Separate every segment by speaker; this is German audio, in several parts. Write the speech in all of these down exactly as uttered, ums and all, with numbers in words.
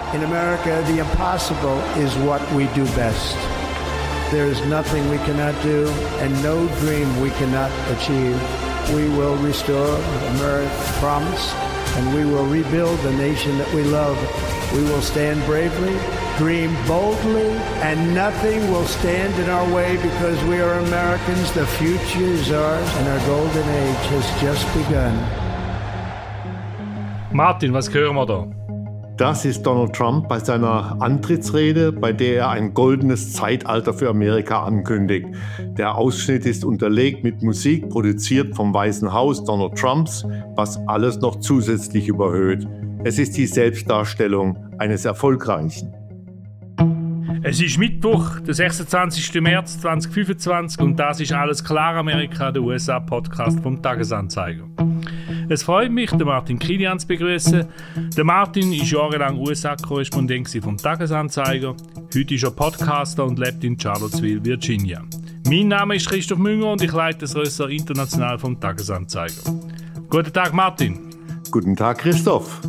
Speaker 1: In America, the impossible is what we do best. There is nothing we cannot do and no dream we cannot achieve. We will restore America's promise and we will rebuild the nation that we love. We will stand bravely, dream boldly, and nothing will stand in our way because we are Americans. The future is ours and our golden age has just begun.
Speaker 2: Martin, was hören wir da?
Speaker 3: Das ist Donald Trump bei seiner Antrittsrede, bei der er ein goldenes Zeitalter für Amerika ankündigt. Der Ausschnitt ist unterlegt mit Musik, produziert vom Weißen Haus Donald Trumps, was alles noch zusätzlich überhöht. Es ist die Selbstdarstellung eines Erfolgreichen.
Speaker 2: Es ist Mittwoch, der sechsundzwanzigsten März zweitausendfünfundzwanzig und das ist «Alles klar Amerika», der U S A-Podcast vom Tagesanzeiger. Es freut mich, den Martin Kilian zu begrüßen. Der Martin war jahrelang U S A-Korrespondent vom Tagesanzeiger. Heute ist er Podcaster und lebt in Charlottesville, Virginia. Mein Name ist Christoph Münger und ich leite das Ressort International vom Tagesanzeiger. Guten Tag, Martin.
Speaker 3: Guten Tag, Christoph.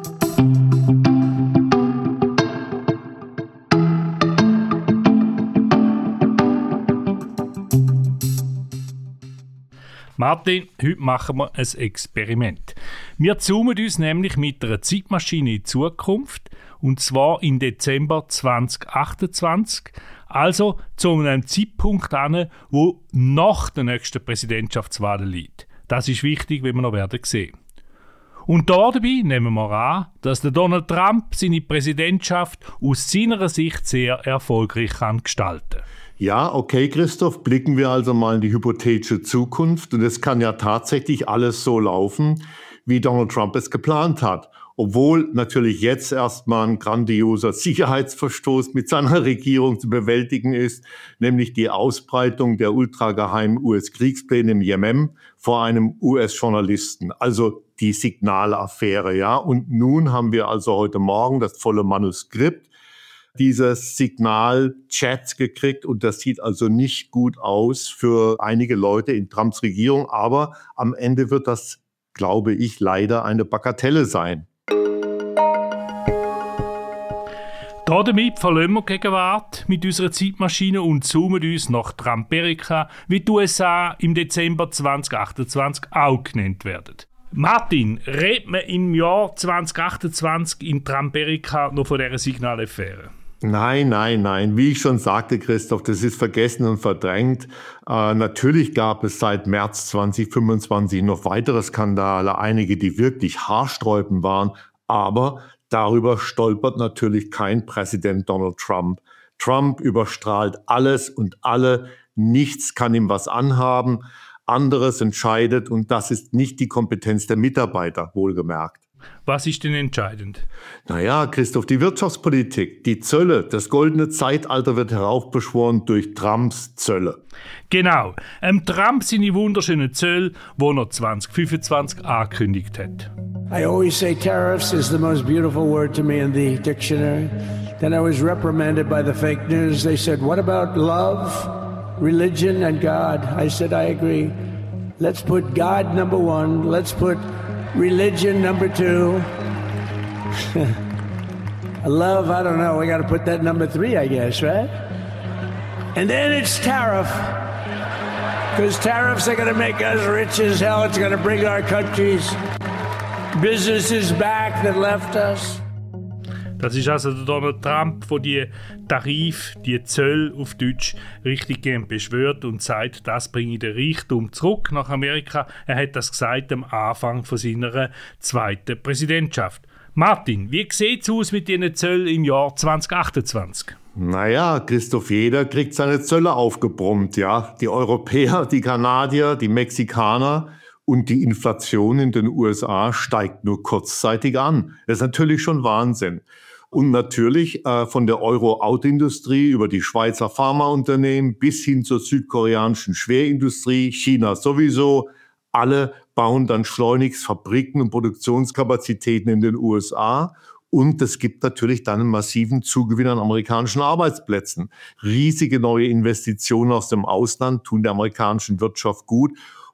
Speaker 2: Martin, heute machen wir ein Experiment. Wir zoomen uns nämlich mit einer Zeitmaschine in die Zukunft, und zwar in Dezember zweitausendachtundzwanzig, also zu einem Zeitpunkt an, wo nach der nächsten Präsidentschaftswahl liegt. Das ist wichtig, wie wir noch werden sehen. Und dabei nehmen wir an, dass der Donald Trump seine Präsidentschaft aus seiner Sicht sehr erfolgreich kann gestalten kann.
Speaker 3: Ja, okay, Christoph, blicken wir also mal in die hypothetische Zukunft. Und es kann ja tatsächlich alles so laufen, wie Donald Trump es geplant hat. Obwohl natürlich jetzt erstmal ein grandioser Sicherheitsverstoß mit seiner Regierung zu bewältigen ist, nämlich die Ausbreitung der ultrageheimen U S-Kriegspläne im Jemen vor einem U S-Journalisten. Also die Signalaffäre, ja. Und nun haben wir also heute Morgen das volle Manuskript dieses Signal-Chats gekriegt und das sieht also nicht gut aus für einige Leute in Trumps Regierung, aber am Ende wird das, glaube ich, leider eine Bagatelle sein.
Speaker 2: Damit verlassen wir die Gegenwart mit unserer Zeitmaschine und zoomen uns nach Trumperica, wie die U S A im Dezember zweitausendachtundzwanzig auch genannt werden. Martin, redet man im Jahr zweitausendachtundzwanzig in Trumperica noch von dieser Signalaffäre?
Speaker 3: Nein, nein, nein. Wie ich schon sagte, Christoph, das ist vergessen und verdrängt. Äh, natürlich gab es seit März zweitausendfünfundzwanzig noch weitere Skandale, einige, die wirklich haarsträubend waren. Aber darüber stolpert natürlich kein Präsident Donald Trump. Trump überstrahlt alles und alle. Nichts kann ihm was anhaben. Anderes entscheidet und das ist nicht die Kompetenz der Mitarbeiter, wohlgemerkt.
Speaker 2: Was ist denn entscheidend?
Speaker 3: Naja, Christoph, die Wirtschaftspolitik, die Zölle, das goldene Zeitalter wird heraufbeschworen durch Trumps Zölle.
Speaker 2: Genau, ähm, Trump seine wunderschönen Zölle, die er zweitausendfünfundzwanzig angekündigt hat.
Speaker 1: I always say tariffs is the most beautiful word to me in the dictionary. Then I was reprimanded by the fake news. They said, what about love, religion and God? I said, I agree. Let's put God number one. Let's put religion number two. Love, I don't know. We got to put that number three, I guess, right? And then it's tariff. Because tariffs are going to make us rich as hell. It's going to bring our country's businesses back that left us.
Speaker 2: Das ist also der Donald Trump, der die Tarif, die Zölle auf Deutsch richtig gern beschwört und sagt, das bringe den Reichtum zurück nach Amerika. Er hat das gesagt am Anfang von seiner zweiten Präsidentschaft. Martin, wie sieht es aus mit diesen Zöllen im Jahr zweitausendachtundzwanzig?
Speaker 3: Naja, Christoph, jeder kriegt seine Zölle aufgebrummt, ja. Die Europäer, die Kanadier, die Mexikaner. Und die Inflation in den U S A steigt nur kurzzeitig an. Das ist natürlich schon Wahnsinn. Und natürlich äh, von der Euro-Autoindustrie über die Schweizer Pharmaunternehmen bis hin zur südkoreanischen Schwerindustrie, China sowieso, alle bauen dann schleunigst Fabriken und Produktionskapazitäten in den U S A. Und es gibt natürlich dann einen massiven Zugewinn an amerikanischen Arbeitsplätzen. Riesige neue Investitionen aus dem Ausland tun der amerikanischen Wirtschaft gut.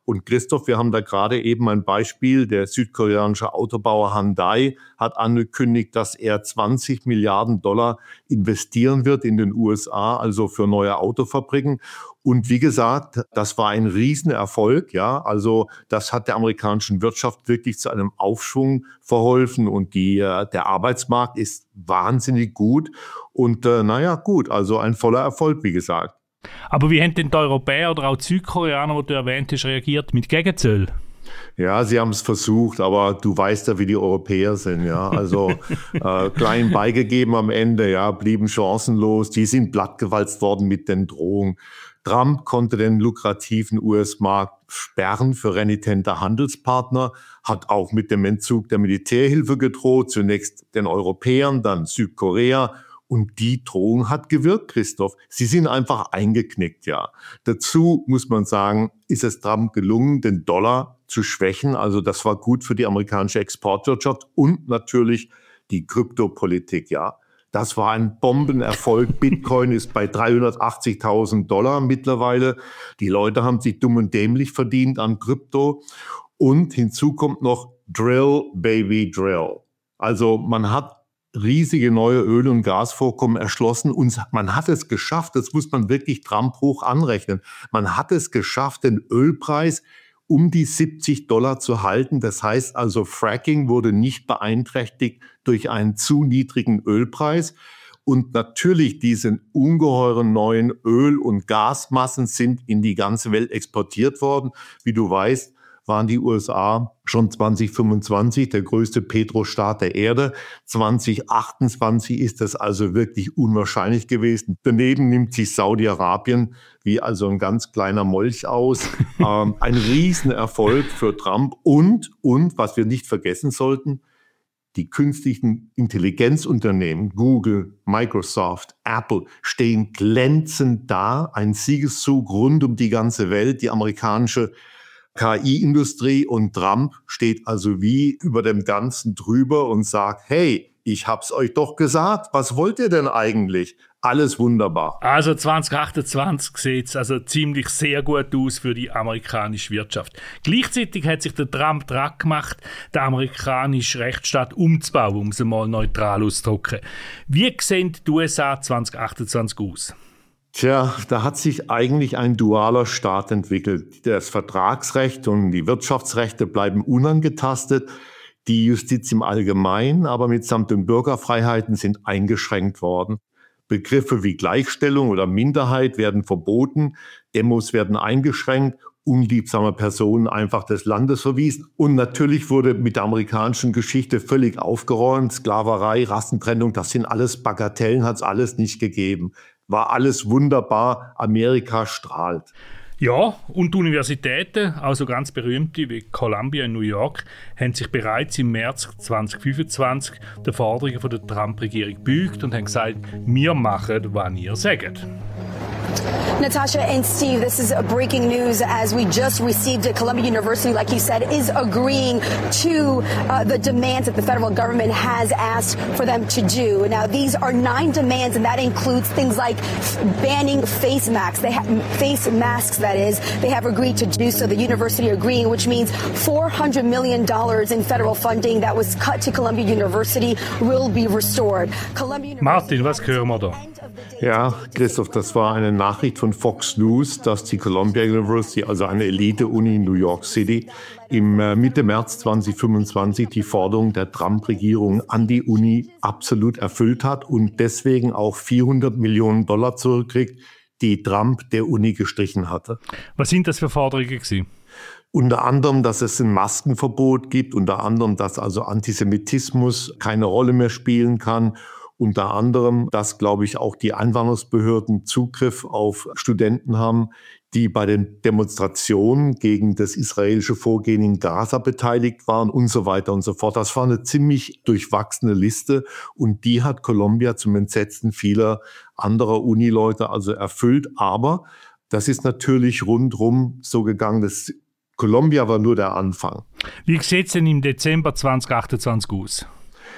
Speaker 3: Und Christoph, wir haben da gerade eben ein Beispiel. Der südkoreanische Autobauer Hyundai hat angekündigt, dass er zwanzig Milliarden Dollar investieren wird in den U S A, also für neue Autofabriken. Und wie gesagt, das war ein Riesenerfolg, ja. Also das hat der amerikanischen Wirtschaft wirklich zu einem Aufschwung verholfen und die, der Arbeitsmarkt ist wahnsinnig gut. Und äh, naja, gut, also ein voller Erfolg, wie gesagt.
Speaker 2: Aber wie haben denn die Europäer oder auch die Südkoreaner, die du erwähnt hast, reagiert mit Gegenzöl?
Speaker 3: Ja, sie haben es versucht, aber du weißt ja, wie die Europäer sind, ja. Also äh, klein beigegeben am Ende, ja, blieben chancenlos. Die sind plattgewalzt worden mit den Drohungen. Trump konnte den lukrativen U S-Markt sperren für renitente Handelspartner, hat auch mit dem Entzug der Militärhilfe gedroht, zunächst den Europäern, dann Südkorea. Und die Drohung hat gewirkt, Christoph. Sie sind einfach eingeknickt, ja. Dazu muss man sagen, ist es Trump gelungen, den Dollar zu schwächen. Also das war gut für die amerikanische Exportwirtschaft und natürlich die Kryptopolitik, ja. Das war ein Bombenerfolg. Bitcoin ist bei dreihundertachtzigtausend Dollar mittlerweile. Die Leute haben sich dumm und dämlich verdient an Krypto. Und hinzu kommt noch Drill, Baby, Drill. Also man hat riesige neue Öl- und Gasvorkommen erschlossen und man hat es geschafft, das muss man wirklich Trump hoch anrechnen, man hat es geschafft, den Ölpreis um die siebzig Dollar zu halten. Das heißt also, Fracking wurde nicht beeinträchtigt durch einen zu niedrigen Ölpreis. Und natürlich diese ungeheuren neuen Öl- und Gasmassen sind in die ganze Welt exportiert worden. Wie du weißt, waren die U S A schon zwanzig fünfundzwanzig der größte Petrostaat der Erde. zwanzig achtundzwanzig ist das also wirklich unwahrscheinlich gewesen. Daneben nimmt sich Saudi-Arabien wie also ein ganz kleiner Molch aus. ähm, ein Riesenerfolg für Trump und, und, was wir nicht vergessen sollten, die künstlichen Intelligenzunternehmen, Google, Microsoft, Apple, stehen glänzend da. Ein Siegeszug rund um die ganze Welt. Die amerikanische K I-Industrie und Trump steht also wie über dem Ganzen drüber und sagt, hey, ich hab's euch doch gesagt, was wollt ihr denn eigentlich? Alles wunderbar.
Speaker 2: Also zwanzig achtundzwanzig sieht es also ziemlich sehr gut aus für die amerikanische Wirtschaft. Gleichzeitig hat sich der Trump dran gemacht, den amerikanischen Rechtsstaat umzubauen, um es mal neutral auszudrücken. Wie sehen die U S A zwanzig achtundzwanzig aus?
Speaker 3: Tja, da hat sich eigentlich ein dualer Staat entwickelt. Das Vertragsrecht und die Wirtschaftsrechte bleiben unangetastet. Die Justiz im Allgemeinen, aber mitsamt den Bürgerfreiheiten sind eingeschränkt worden. Begriffe wie Gleichstellung oder Minderheit werden verboten. Demos werden eingeschränkt. Unliebsame Personen einfach des Landes verwiesen. Und natürlich wurde mit der amerikanischen Geschichte völlig aufgeräumt. Sklaverei, Rassentrennung, das sind alles Bagatellen, hat es alles nicht gegeben. War alles wunderbar, Amerika strahlt.
Speaker 2: Ja, und die Universitäten, also ganz berühmte wie Columbia in New York, haben sich bereits im März zwanzig fünfundzwanzig der Forderungen von der Trump-Regierung gebeugt und haben gesagt, wir machen, was ihr sagt.
Speaker 4: Natasha and Steve, this is breaking news as we just received it. Columbia University, like you said, is agreeing to uh, the demands that the federal government has asked for them to do. Now, these are nine demands, and that includes things like banning face masks. They have face masks, that is. They have agreed to do so. The university agreeing, which means four hundred million dollars in federal funding that was cut to Columbia University will be restored. Columbia University
Speaker 2: Martin, was hören wir da?
Speaker 3: Ja, Christoph, das war eine Nachricht von Fox News, dass die Columbia University, also eine Elite-Uni in New York City, im Mitte März zwanzig fünfundzwanzig die Forderung der Trump-Regierung an die Uni absolut erfüllt hat und deswegen auch vierhundert Millionen Dollar zurückkriegt, die Trump der Uni gestrichen hatte.
Speaker 2: Was sind das für Forderungen gewesen?
Speaker 3: Unter anderem, dass es ein Maskenverbot gibt, unter anderem, dass also Antisemitismus keine Rolle mehr spielen kann. Unter anderem, dass, glaube ich, auch die Einwanderungsbehörden Zugriff auf Studenten haben, die bei den Demonstrationen gegen das israelische Vorgehen in Gaza beteiligt waren und so weiter und so fort. Das war eine ziemlich durchwachsene Liste und die hat Columbia zum Entsetzen vieler anderer Unileute also erfüllt. Aber das ist natürlich rundherum so gegangen, dass Columbia war nur der Anfang.
Speaker 2: Wie sieht es denn im Dezember zwanzig achtundzwanzig aus?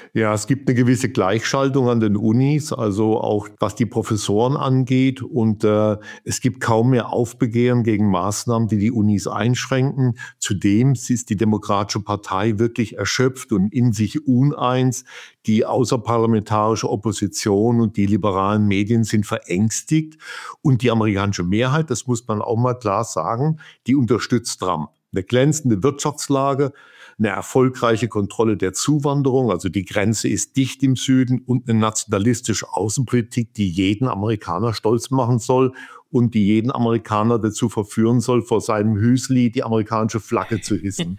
Speaker 3: Ja, es gibt eine gewisse Gleichschaltung an den Unis, also auch was die Professoren angeht. Und äh, es gibt kaum mehr Aufbegehren gegen Maßnahmen, die die Unis einschränken. Zudem ist die Demokratische Partei wirklich erschöpft und in sich uneins. Die außerparlamentarische Opposition und die liberalen Medien sind verängstigt. Und die amerikanische Mehrheit, das muss man auch mal klar sagen, die unterstützt Trump. Eine glänzende Wirtschaftslage, eine erfolgreiche Kontrolle der Zuwanderung, also die Grenze ist dicht im Süden, und eine nationalistische Außenpolitik, die jeden Amerikaner stolz machen soll und die jeden Amerikaner dazu verführen soll, vor seinem Hüsli die amerikanische Flagge zu hissen.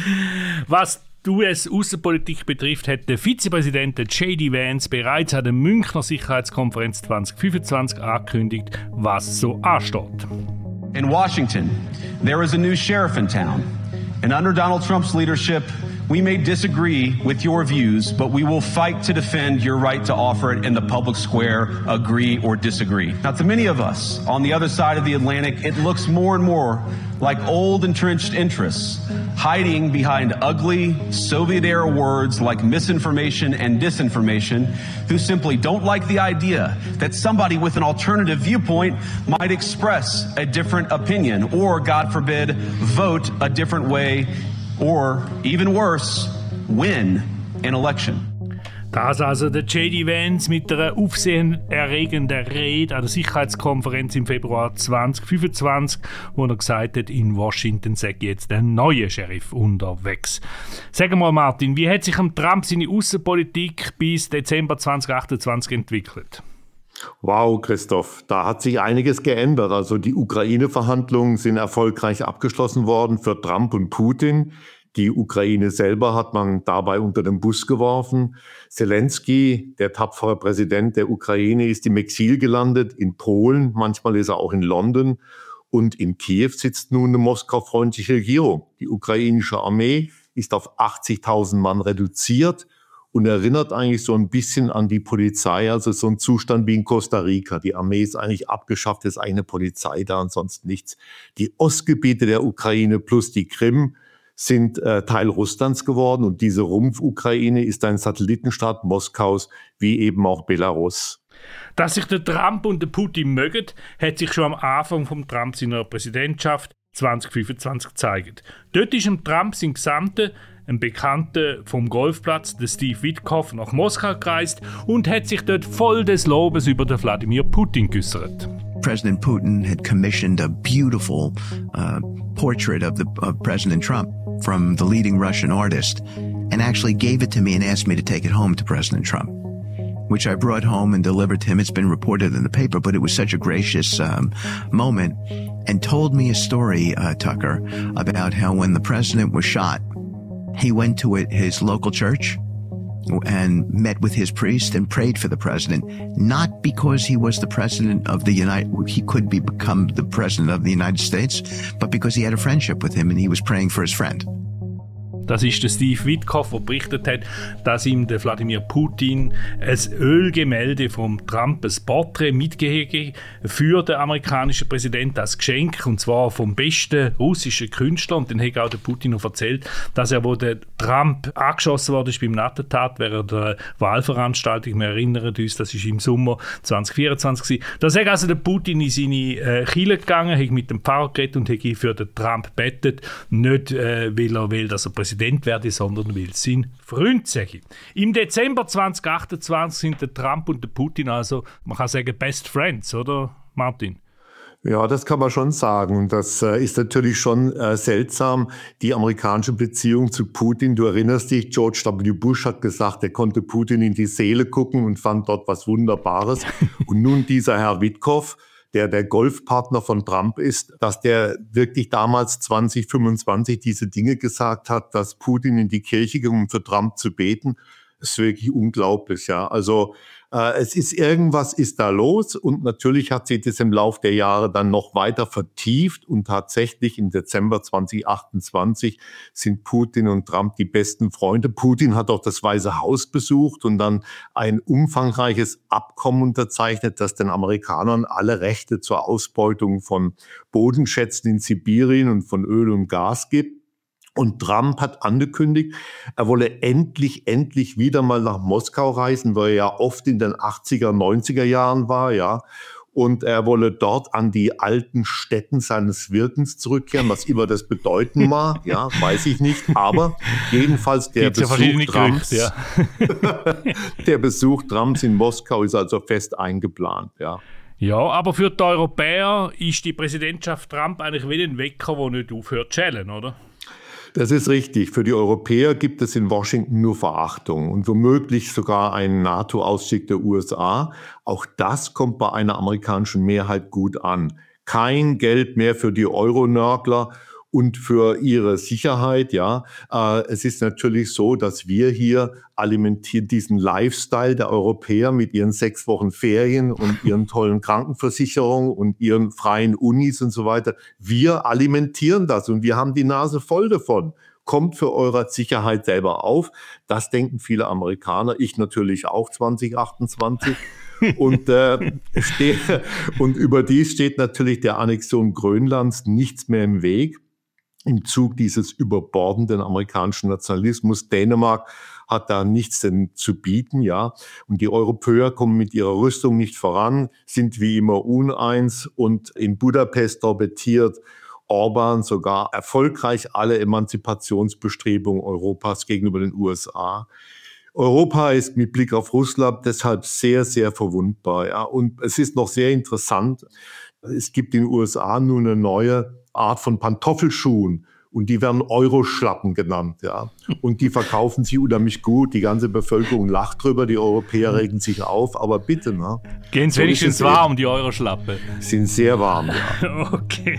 Speaker 2: Was die U S-Außenpolitik betrifft, hat der Vizepräsident J D Vance bereits an der Münchner Sicherheitskonferenz zwanzig fünfundzwanzig angekündigt, was so ansteht.
Speaker 5: In Washington, there is a new sheriff in town. And under Donald Trump's leadership, we may disagree with your views, but we will fight to defend your right to offer it in the public square, agree or disagree. Now, to many of us on the other side of the Atlantic, it looks more and more like old entrenched interests hiding behind ugly Soviet-era words like misinformation and disinformation, who simply don't like the idea that somebody with an alternative viewpoint might express a different opinion or, God forbid, vote a different way or, even worse, win an election.
Speaker 2: Das also der J D Vance mit einer aufsehenerregenden Rede an der Sicherheitskonferenz im Februar zwanzig fünfundzwanzig, wo er gesagt hat, in Washington sei jetzt ein neuer Sheriff unterwegs. Sag mal, Martin, wie hat sich am Trump seine Außenpolitik bis Dezember zwanzig achtundzwanzig entwickelt?
Speaker 3: Wow, Christoph, da hat sich einiges geändert. Also die Ukraine-Verhandlungen sind erfolgreich abgeschlossen worden für Trump und Putin. Die Ukraine selber hat man dabei unter den Bus geworfen. Zelensky, der tapfere Präsident der Ukraine, ist im Exil gelandet in Polen. Manchmal ist er auch in London. Und in Kiew sitzt nun eine Moskau-freundliche Regierung. Die ukrainische Armee ist auf achtzigtausend Mann reduziert und erinnert eigentlich so ein bisschen an die Polizei, also so ein Zustand wie in Costa Rica. Die Armee ist eigentlich abgeschafft, es ist eine Polizei da und sonst nichts. Die Ostgebiete der Ukraine plus die Krim sind äh, Teil Russlands geworden, und diese Rumpf-Ukraine ist ein Satellitenstaat Moskaus, wie eben auch Belarus.
Speaker 2: Dass sich der Trump und der Putin mögen, hat sich schon am Anfang von Trump seiner Präsidentschaft zwanzig fünfundzwanzig gezeigt. Dort ist dem Trump sein Gesamte, ein Bekannter vom Golfplatz, der Steve Witkoff, nach Moskau gereist und hat sich dort voll des Lobes über den Wladimir Putin geäußert.
Speaker 6: President Putin had commissioned a beautiful uh, portrait of, the, of President Trump from the leading Russian artist and actually gave it to me and asked me to take it home to President Trump, which I brought home and delivered to him. It's been reported in the paper, but it was such a gracious um, moment, and told me a story, uh, Tucker, about how when the president was shot, he went to it, his local church and met with his priest and prayed for the president, not because he was the president of the United, he could be become the president of the United States, but because he had a friendship with him and he was praying for his friend.
Speaker 2: Das ist der Steve Witkoff, der berichtet hat, dass ihm der Wladimir Putin ein Ölgemälde vom Trump, ein Porträt mitgegeben für den amerikanischen Präsidenten als Geschenk, und zwar vom besten russischen Künstler. Und dann hat auch der Putin noch erzählt, dass er, wo der Trump angeschossen wurde beim Attentat während der Wahlveranstaltung, wir erinnern uns, das war im Sommer zwanzig vierundzwanzig. Da ist also der Putin in seine äh, Kirche gegangen, hat mit dem Pfarrer geredet und hat für den Trump gebetet, nicht äh, weil er will, dass er Präsident werde, sondern will sein Freund sein. Im Dezember zwanzig achtundzwanzig sind der Trump und der Putin also, man kann sagen, Best Friends, oder Martin?
Speaker 3: Ja, das kann man schon sagen. Und das äh, ist natürlich schon äh, seltsam, die amerikanische Beziehung zu Putin. Du erinnerst dich, George W. Bush hat gesagt, er konnte Putin in die Seele gucken und fand dort was Wunderbares. Und nun dieser Herr Witkoff, der der Golfpartner von Trump ist, dass der wirklich damals zwanzig fünfundzwanzig diese Dinge gesagt hat, dass Putin in die Kirche ging, um für Trump zu beten, ist wirklich unglaublich, ja. Also äh, es ist irgendwas ist da los, und natürlich hat sich das im Lauf der Jahre dann noch weiter vertieft, und tatsächlich im Dezember zwanzig achtundzwanzig sind Putin und Trump die besten Freunde. Putin hat auch das Weiße Haus besucht und dann ein umfangreiches Abkommen unterzeichnet, das den Amerikanern alle Rechte zur Ausbeutung von Bodenschätzen in Sibirien und von Öl und Gas gibt. Und Trump hat angekündigt, er wolle endlich, endlich wieder mal nach Moskau reisen, weil er ja oft in den achtziger, neunziger Jahren war, ja. Und er wolle dort an die alten Stätten seines Wirkens zurückkehren, was immer das bedeuten mag, ja, weiß ich nicht. Aber jedenfalls der Besuch ja Trumps, Gerüchte, ja. der Besuch Trumps in Moskau ist also fest eingeplant, ja.
Speaker 2: Ja, aber für die Europäer ist die Präsidentschaft Trump eigentlich wie ein Wecker, der nicht aufhört zu schellen, oder?
Speaker 3: Das ist richtig. Für die Europäer gibt es in Washington nur Verachtung und womöglich sogar einen NATO-Ausstieg der U S A. Auch das kommt bei einer amerikanischen Mehrheit gut an. Kein Geld mehr für die Euro-Nörgler und für ihre Sicherheit, ja. Äh, es ist natürlich so, dass wir hier alimentieren diesen Lifestyle der Europäer mit ihren sechs Wochen Ferien und ihren tollen Krankenversicherungen und ihren freien Unis und so weiter. Wir alimentieren das und wir haben die Nase voll davon. Kommt für eure Sicherheit selber auf. Das denken viele Amerikaner, ich natürlich auch zwanzig achtundzwanzig. Und, äh, steht, und überdies steht natürlich der Annexion Grönlands nichts mehr im Weg. Im Zug dieses überbordenden amerikanischen Nationalismus. Dänemark hat da nichts denn zu bieten, ja. Und die Europäer kommen mit ihrer Rüstung nicht voran, sind wie immer uneins. Und in Budapest torpediert Orban sogar erfolgreich alle Emanzipationsbestrebungen Europas gegenüber den U S A. Europa ist mit Blick auf Russland deshalb sehr, sehr verwundbar, ja. Und es ist noch sehr interessant. Es gibt in den U S A nun eine neue Art von Pantoffelschuhen und die werden Euroschlappen genannt, ja. Und die verkaufen sich unheimlich gut. Die ganze Bevölkerung lacht drüber, die Europäer regen sich auf, aber bitte, ne?
Speaker 2: Gehen Sie so wenigstens warm, die Euroschlappe.
Speaker 3: Sind sehr warm, ja.
Speaker 2: Okay.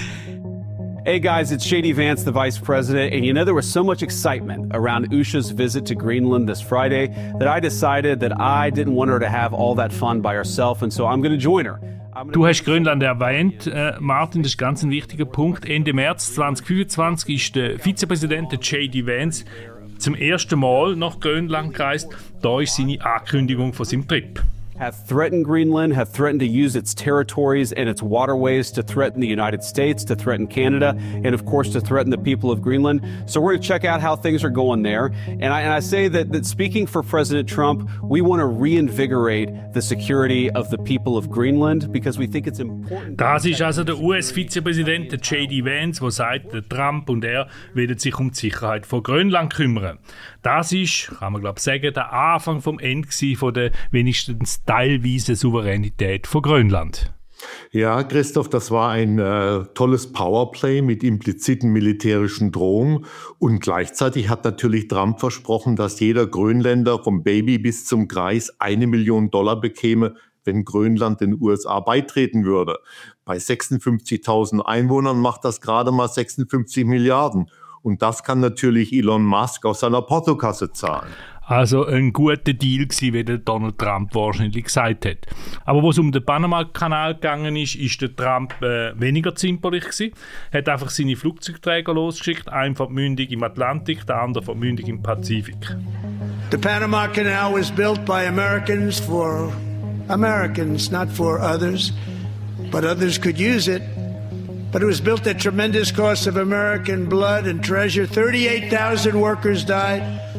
Speaker 7: Hey guys, it's J D Vance, the Vice President, and you know there was so much excitement around Usha's visit to Greenland this Friday that I decided that I didn't want her to have all that fun by herself, and so I'm going to join her.
Speaker 2: Du hast Grönland erwähnt, äh, Martin, das ist ganz ein wichtiger Punkt. Ende März zwanzig fünfundzwanzig ist der Vizepräsident J D Vance zum ersten Mal nach Grönland gereist. Da ist seine Ankündigung von seinem Trip.
Speaker 7: Have threatened Greenland, have threatened to use its territories and its waterways to threaten the United States, to threaten Canada, and of course to threaten the people of Greenland. So we're going to check out how things are going there. And I, and I say that, that speaking for President Trump, we want to reinvigorate the security of the people of Greenland because we think it's important.
Speaker 2: Das ist also der U S-Vizepräsident J D Vance, der sagt, der Trump und er werden sich um die Sicherheit von Grönland kümmern. Das ist, kann man glaube ich sagen, der Anfang vom Ende von der wenigstens teilweise Souveränität von Grönland.
Speaker 3: Ja, Christoph, das war ein äh, tolles Powerplay mit impliziten militärischen Drohungen und gleichzeitig hat natürlich Trump versprochen, dass jeder Grönländer vom Baby bis zum Greis eine Million Dollar bekäme, wenn Grönland den U S A beitreten würde. Bei sechsundfünfzigtausend Einwohnern macht das gerade mal sechsundfünfzig Milliarden. Und das kann natürlich Elon Musk aus seiner Portokasse zahlen.
Speaker 2: Also ein guter Deal gewesen, wie der Donald Trump wahrscheinlich gesagt hat. Aber wo es um den Panama-Kanal gegangen ist, ist der Trump äh, weniger zimperlich gewesen. Er hat einfach seine Flugzeugträger losgeschickt, einen verbmündig im Atlantik, der andere verbmündig im Pazifik.
Speaker 1: The Panama Canal was built by Americans for Americans, not for others, but others could use it. But it was built at tremendous cost of American blood and treasure. thirty-eight thousand workers died.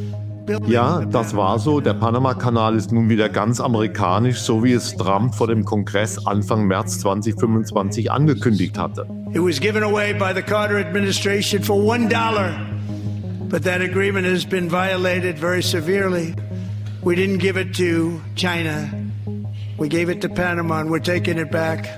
Speaker 3: Ja, das war so. Der Panama-Kanal ist nun wieder ganz amerikanisch, so wie es Trump vor dem Kongress Anfang März zwanzig fünfundzwanzig angekündigt hatte.
Speaker 1: It was given away by the Carter administration for one dollar. But that agreement has been violated very severely. We didn't give it to China. We gave it to Panama and we're taking it back.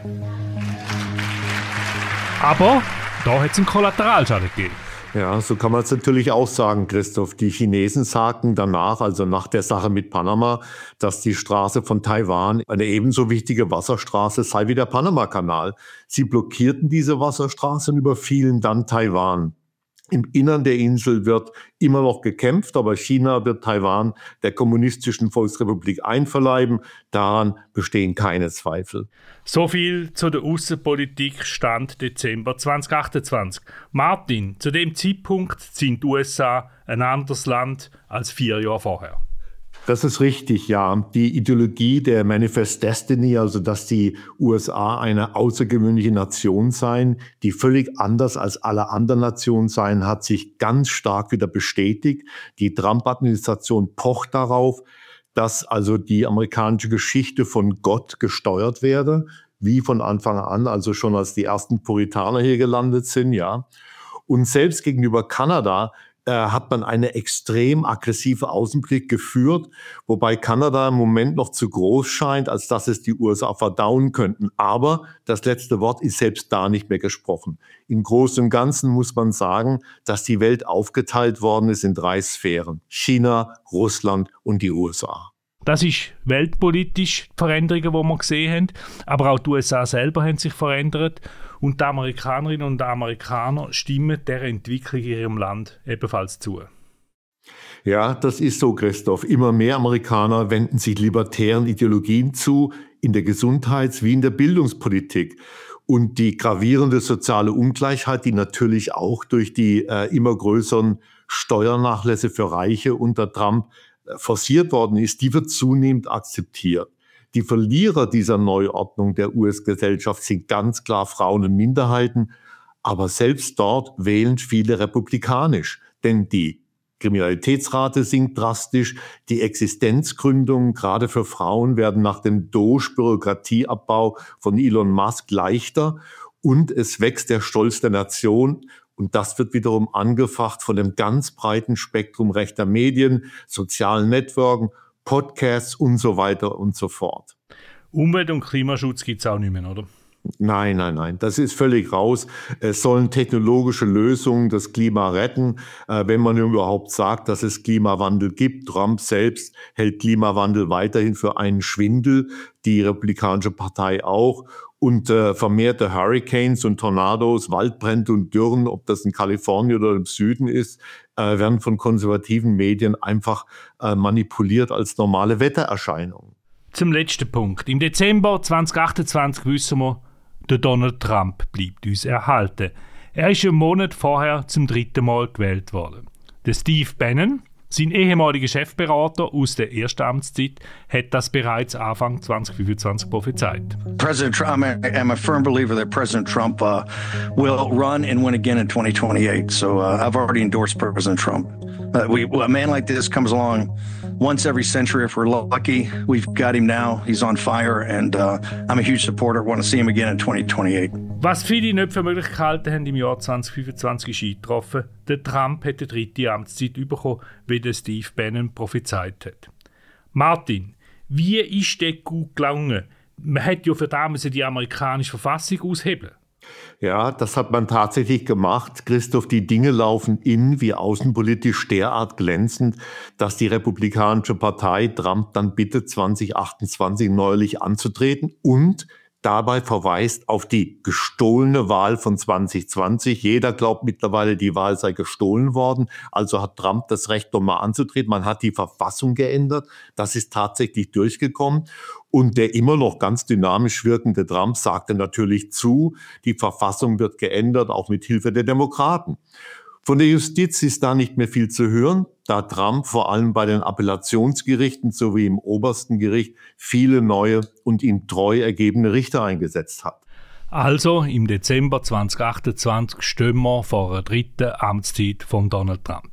Speaker 2: Aber da hat es einen Kollateralschaden gegeben.
Speaker 3: Ja, so kann man es natürlich auch sagen, Christoph. Die Chinesen sagten danach, also nach der Sache mit Panama, dass die Straße von Taiwan eine ebenso wichtige Wasserstraße sei wie der Panama-Kanal. Sie blockierten diese Wasserstraße und überfielen dann Taiwan. Im Innern der Insel wird immer noch gekämpft, aber China wird Taiwan der kommunistischen Volksrepublik einverleiben. Daran bestehen keine Zweifel.
Speaker 2: So viel zu der Außenpolitik Stand Dezember zwanzig achtundzwanzig. Martin, zu dem Zeitpunkt sind die U S A ein anderes Land als vier Jahre vorher.
Speaker 3: Das ist richtig, ja. Die Ideologie der Manifest Destiny, also dass die U S A eine außergewöhnliche Nation seien, die völlig anders als alle anderen Nationen seien, hat sich ganz stark wieder bestätigt. Die Trump-Administration pocht darauf, dass also die amerikanische Geschichte von Gott gesteuert werde, wie von Anfang an, also schon als die ersten Puritaner hier gelandet sind, ja. Und selbst gegenüber Kanada hat man eine extrem aggressive Außenpolitik geführt, wobei Kanada im Moment noch zu groß scheint, als dass es die U S A verdauen könnten. Aber das letzte Wort ist selbst da nicht mehr gesprochen. Im Großen und Ganzen muss man sagen, dass die Welt aufgeteilt worden ist in drei Sphären: China, Russland und die U S A.
Speaker 2: Das ist weltpolitisch die Veränderungen, die wir gesehen haben. Aber auch die U S A selber haben sich verändert. Und die Amerikanerinnen und Amerikaner stimmen der Entwicklung in ihrem Land ebenfalls zu.
Speaker 3: Ja, das ist so, Christoph. Immer mehr Amerikaner wenden sich libertären Ideologien zu, in der Gesundheits- wie in der Bildungspolitik. Und die gravierende soziale Ungleichheit, die natürlich auch durch die äh, immer größeren Steuernachlässe für Reiche unter Trump äh, forciert worden ist, die wird zunehmend akzeptiert. Die Verlierer dieser Neuordnung der U S-Gesellschaft sind ganz klar Frauen und Minderheiten, aber selbst dort wählen viele republikanisch, denn die Kriminalitätsrate sinkt drastisch, die Existenzgründungen gerade für Frauen werden nach dem Doge-Bürokratieabbau von Elon Musk leichter und es wächst der Stolz der Nation. Und das wird wiederum angefacht von dem ganz breiten Spektrum rechter Medien, sozialen Networken, Podcasts und so weiter und so fort.
Speaker 2: Umwelt- und Klimaschutz gibt es auch nicht mehr, oder?
Speaker 3: Nein, nein, nein, das ist völlig raus. Es sollen technologische Lösungen das Klima retten, äh, wenn man überhaupt sagt, dass es Klimawandel gibt. Trump selbst hält Klimawandel weiterhin für einen Schwindel, die Republikanische Partei auch. Und äh, vermehrte Hurricanes und Tornados, Waldbrände und Dürren, ob das in Kalifornien oder im Süden ist, äh, werden von konservativen Medien einfach äh, manipuliert als normale Wettererscheinungen.
Speaker 2: Zum letzten Punkt. Im Dezember zwanzig achtundzwanzig wissen wir, der Donald Trump bleibt uns erhalten. Er ist einen Monat vorher zum dritten Mal gewählt worden. Der Steve Bannon, sein ehemaliger Chefberater aus der ersten Amtszeit, hat das bereits Anfang zwanzig fünfundzwanzig prophezeit.
Speaker 8: President Trump, I'm a firm believer that President Trump uh, will run and win again in twenty twenty-eight. So uh, I've already endorsed President Trump. Uh, we, a man like this comes along once every century if we're lucky. We've got him now. He's on fire, and uh, I'm a huge supporter. Want to see him again in twenty twenty-eight.
Speaker 2: Was viele nicht für möglich gehalten haben im Jahr zwanzig fünfundzwanzig ist eingetroffen. Der Trump hat die dritte Amtszeit bekommen, wie der Steve Bannon prophezeit hat. Martin, wie ist der gut gelungen? Man hätte ja für damals die amerikanische Verfassung aushebeln.
Speaker 3: Ja, das hat man tatsächlich gemacht. Christoph, die Dinge laufen innen- wie außenpolitisch derart glänzend, dass die Republikanische Partei Trump dann bittet, zwanzig achtundzwanzig neuerlich anzutreten und dabei verweist auf die gestohlene Wahl von zwanzig zwanzig. Jeder glaubt mittlerweile, die Wahl sei gestohlen worden. Also hat Trump das Recht, nochmal anzutreten. Man hat die Verfassung geändert. Das ist tatsächlich durchgekommen. Und der immer noch ganz dynamisch wirkende Trump sagte natürlich zu, die Verfassung wird geändert, auch mit Hilfe der Demokraten. Von der Justiz ist da nicht mehr viel zu hören, da Trump vor allem bei den Appellationsgerichten sowie im obersten Gericht viele neue und ihm treu ergebene Richter eingesetzt hat.
Speaker 2: Also im Dezember zwanzig achtundzwanzig stehen wir vor einer dritten Amtszeit von Donald Trump.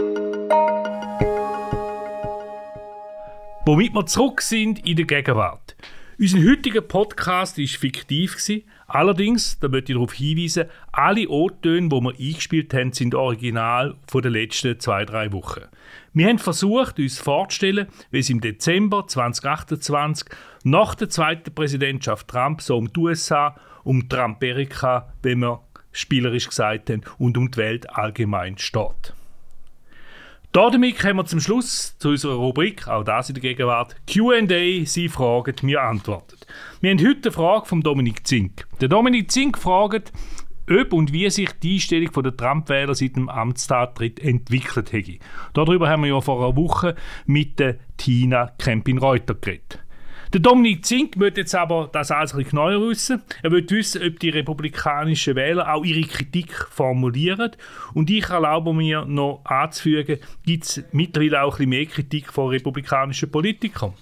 Speaker 2: Womit wir zurück sind in der Gegenwart. Unser heutiger Podcast war fiktiv. Allerdings, da möchte ich darauf hinweisen, alle O-Töne, die wir eingespielt haben, sind original von den letzten zwei, drei Wochen. Wir haben versucht, uns vorzustellen, wie es im Dezember zwanzig achtundzwanzig nach der zweiten Präsidentschaft Trump so um die U S A, um die Amerika, wie wir spielerisch gesagt haben, und um die Welt allgemein steht. Damit kommen wir zum Schluss zu unserer Rubrik, auch das in der Gegenwart, Q and A, Sie fragen, wir antworten. Wir haben heute eine Frage von Dominik Zink. Der Dominik Zink fragt, ob und wie sich die Einstellung der Trump-Wähler seit dem Amtsantritt entwickelt hätte. Darüber haben wir ja vor einer Woche mit der Tina Kempin-Reuter geredet. Der Dominik Zink möchte jetzt aber das alles ein bisschen genauer wissen. Er will wissen, ob die republikanischen Wähler auch ihre Kritik formulieren. Und ich erlaube mir noch anzufügen, gibt es mittlerweile auch ein bisschen mehr Kritik von republikanischen Politikern?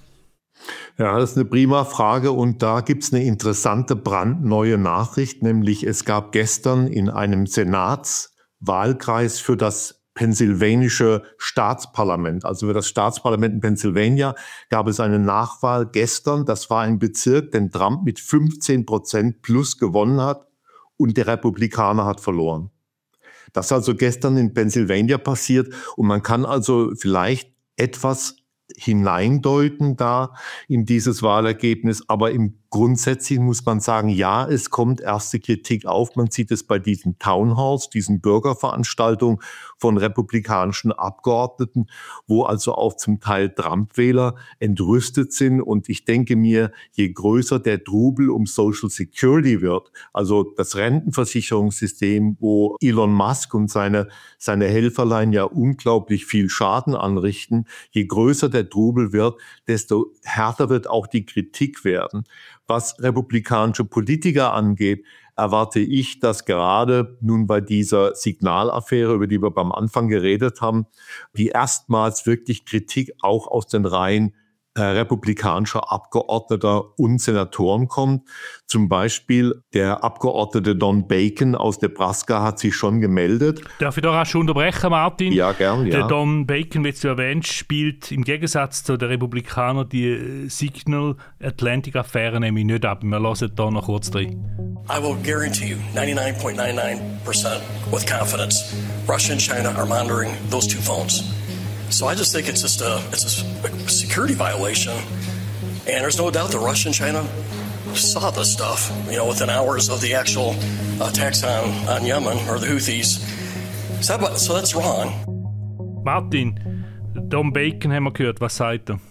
Speaker 3: Ja, das ist eine prima Frage und da gibt es eine interessante brandneue Nachricht, nämlich es gab gestern in einem Senatswahlkreis für das pennsylvanische Staatsparlament, also für das Staatsparlament in Pennsylvania, gab es eine Nachwahl gestern. Das war ein Bezirk, den Trump mit fünfzehn Prozent plus gewonnen hat und der Republikaner hat verloren. Das ist also gestern in Pennsylvania passiert und man kann also vielleicht etwas hineindeuten da in dieses Wahlergebnis, aber im Grundsätzlich muss man sagen, ja, es kommt erste Kritik auf. Man sieht es bei diesen Townhalls, diesen Bürgerveranstaltungen von republikanischen Abgeordneten, wo also auch zum Teil Trump-Wähler entrüstet sind. Und ich denke mir, je größer der Trubel um Social Security wird, also das Rentenversicherungssystem, wo Elon Musk und seine, seine Helferlein ja unglaublich viel Schaden anrichten, je größer der Trubel wird, desto härter wird auch die Kritik werden. Was republikanische Politiker angeht, erwarte ich, dass gerade nun bei dieser Signalaffäre, über die wir beim Anfang geredet haben, die erstmals wirklich Kritik auch aus den Reihen äh, republikanischer Abgeordneter und Senatoren kommt. Zum Beispiel der Abgeordnete Don Bacon aus Nebraska hat sich schon gemeldet.
Speaker 2: Darf ich da rasch unterbrechen, Martin?
Speaker 3: Ja, gern, ja.
Speaker 2: Der Don Bacon, wie du erwähnt, spielt im Gegensatz zu den Republikanern die Signal Atlantic-Affäre nämlich nicht ab. Wir hören da noch kurz rein.
Speaker 9: I will guarantee you ninety-nine point nine nine percent with confidence Russia and China are monitoring those two phones. So I just think it's just a, it's a security violation. And there's no doubt that Russia and China saw this stuff, you know, within hours of the actual attacks on, on Yemen or the Houthis. So, that, so that's wrong.
Speaker 2: Martin, Don Bacon haben wir gehört. Was sagt er?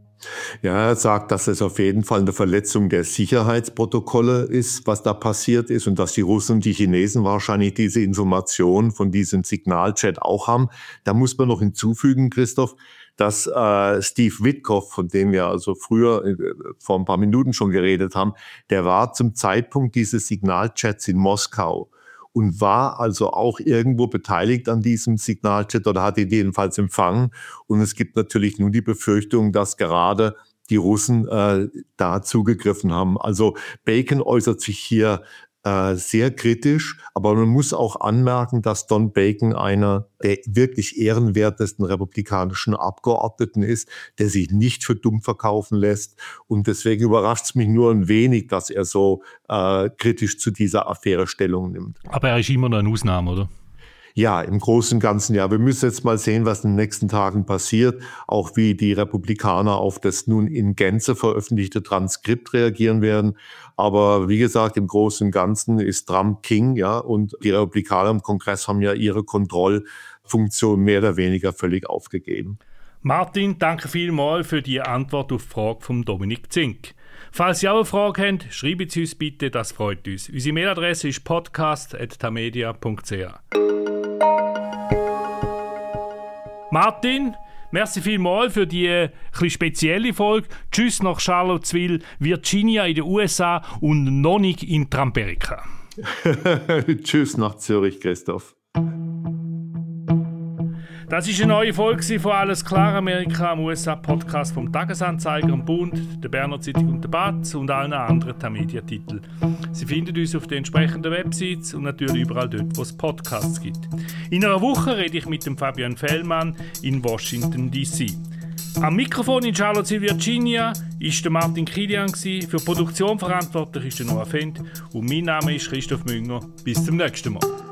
Speaker 3: Ja, er sagt, dass es auf jeden Fall eine Verletzung der Sicherheitsprotokolle ist, was da passiert ist und dass die Russen und die Chinesen wahrscheinlich diese Informationen von diesem Signalchat auch haben. Da muss man noch hinzufügen, Christoph, dass äh, Steve Witkoff, von dem wir also früher äh, vor ein paar Minuten schon geredet haben, der war zum Zeitpunkt dieses Signalchats in Moskau und war also auch irgendwo beteiligt an diesem Signalchat oder hat ihn jedenfalls empfangen. Und es gibt natürlich nun die Befürchtung, dass gerade die Russen äh, da zugegriffen haben. Also Bacon äußert sich hier äh, sehr kritisch, aber man muss auch anmerken, dass Don Bacon einer der wirklich ehrenwertesten republikanischen Abgeordneten ist, der sich nicht für dumm verkaufen lässt. Und deswegen überrascht es mich nur ein wenig, dass er so äh, kritisch zu dieser Affäre Stellung nimmt.
Speaker 2: Aber er ist immer noch eine Ausnahme, oder?
Speaker 3: Ja, im Großen und Ganzen ja. Wir müssen jetzt mal sehen, was in den nächsten Tagen passiert, auch wie die Republikaner auf das nun in Gänze veröffentlichte Transkript reagieren werden. Aber wie gesagt, im Großen und Ganzen ist Trump King, ja, und die Republikaner im Kongress haben ja ihre Kontrollfunktion mehr oder weniger völlig aufgegeben.
Speaker 2: Martin, danke vielmals für die Antwort auf die Frage von Dominik Zink. Falls Sie auch eine Frage haben, schreiben Sie uns bitte, das freut uns. Unsere Mailadresse ist podcast at tamedia punkt c h. Martin, merci vielmals für die äh, etwas spezielle Folge. Tschüss nach Charlottesville, Virginia in den U S A und noch nicht in Trumperica.
Speaker 3: Tschüss nach Zürich, Christoph.
Speaker 2: Das ist eine neue Folge von «Alles klar Amerika», am U S A-Podcast vom Tagesanzeiger, am Bund, der Berner Zeitung und der B A Z und allen anderen Tamedia-Titeln. Sie finden uns auf den entsprechenden Websites und natürlich überall dort, wo es Podcasts gibt. In einer Woche rede ich mit dem Fabian Fellmann in Washington D C. Am Mikrofon in Charlottesville, Virginia, ist der Martin Kilian gsi. Für die Produktion verantwortlich ist der Noah Fendt und mein Name ist Christoph Münger. Bis zum nächsten Mal.